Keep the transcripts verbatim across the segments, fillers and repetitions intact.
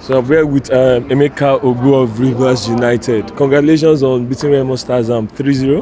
So I'm here with um, Emeka Ogu of Rivers United. Congratulations on beating Remo Stars um, three zero.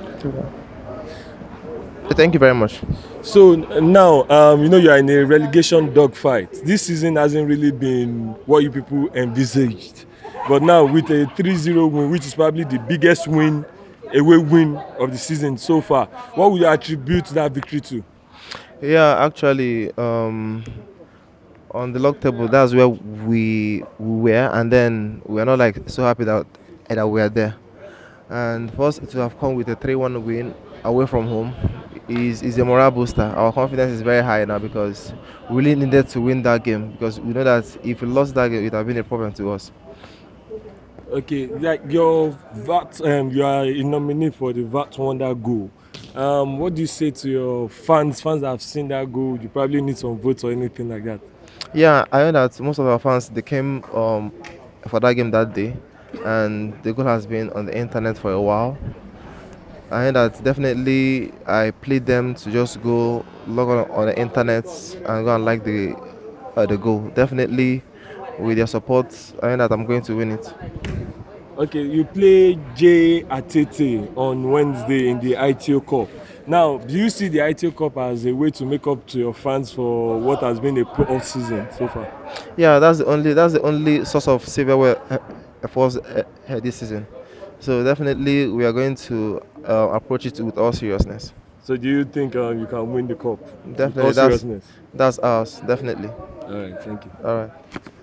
Thank you very much. So now, um, you know, you are in a relegation dogfight. This season hasn't really been what you people envisaged. But now, with a three zero win, which is probably the biggest win, away win of the season so far, what would you attribute that victory to? Yeah, actually, um, on the log table, that's where we, we were, and then we are not like so happy that that we are there. And for us to have come with a three one win away from home is is a morale booster. Our confidence is very high now because we really needed to win that game because we know that if we lost that game, it would have been a problem to us. Okay, like your V A T, um, you are a nominee for the V A T Wonder Goal. Um, what do you say to your fans? Fans that have seen that goal, you probably need some votes or anything like that. Yeah, I know that most of our fans they came um for that game that day, and the goal has been on the internet for a while. I know that definitely I plead them to just go log on on the internet and go and like the uh, the goal. Definitely, with their support, I know that I'm going to win it. Okay, you play J Atete on Wednesday in the I T O Cup. Now, do you see the I T O Cup as a way to make up to your fans for what has been a poor season so far? Yeah, that's the only that's the only source of silverware uh, uh, for us uh, uh, this season. So definitely we are going to uh, approach it with all seriousness. So, do you think um, you can win the cup with Definitely, all that's seriousness? that's us. Definitely. All right, thank you. All right.